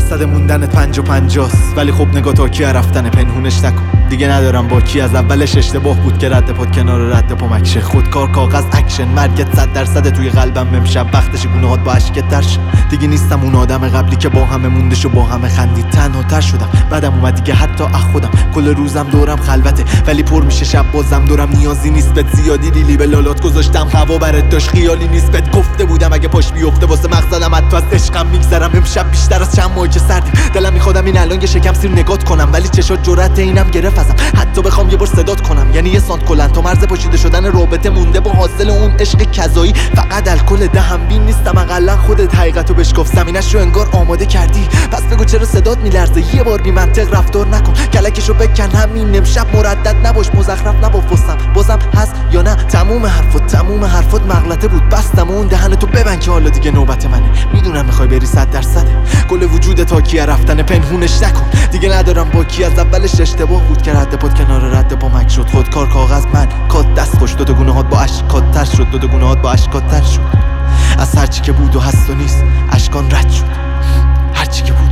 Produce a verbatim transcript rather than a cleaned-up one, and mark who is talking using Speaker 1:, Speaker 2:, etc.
Speaker 1: درصد موندنت پنج و پنجاست، ولی خب نگاه تا کی رفتن پنهونش نکن. دیگه ندارم با کی، از اولش اشتباه بود که رد پات کنار رد پا مکشه. خودکار کاغذ اکشن، مرگت صد درصد توی قلبم امشب وقتش گناهات با اشکت تر شد. دیگه نیستم اون آدم قبلی که با همه موندش و با همه خندید. تنها تر شدم، بعدم اومد دیگه حتی اخ خودم. کل روزم دورم خلوته ولی پر میشه شب بازم دورم. نیازی نیست بهت زیادی ریلی به لالات گذاشتم، هوا برات داشت خیالی نیست بهت گفته بودم اگه پاش بیفته واسه مغزم حتی از عشقم میگذرم. امشب بیشتر از چند ماهی که سردیم، دلم میخوادم این الان یه شکم سیر نگات کنم، ولی چشات جرأت اینم گرفت ازم حتی بخوام یه بار صدات کنم. یعنی یه سانت کلن تا مرز پاشیده شدن رابطه مونده با حاصل اون عشق کذایی. فقط الکل دهم بین نیستم، اقلا خودت حقیقتو بشکف، زمینش رو انگار آماده کردی. پس بگو چرا صدات میلرزه، یه بار بی منطق رفتار نکن، کلکشو بکن همین امشب. مردد نباش، مزخرف نباف واسم، بازم هست یا نه؟ تموم حرفات تموم حرفات مغلطه بود، بستم اون دهنتو ببند که حالا دیگه نوبت منه. میدونم میخوای بری صد درصده، کل وجودت تا کیه رفتن پنهونش نکن. دیگه ندارم با کی، از اولش اشتباه بود که رد پات کنار رد پا مک شد. خودکار کاغذ من کات دست خوش، دو تا گناهات با اشکات تر شد، دو تا گناهات با اشکات تر شد. از هرچی که بود و هست و نیست اشکان رد شد، هرچی که بود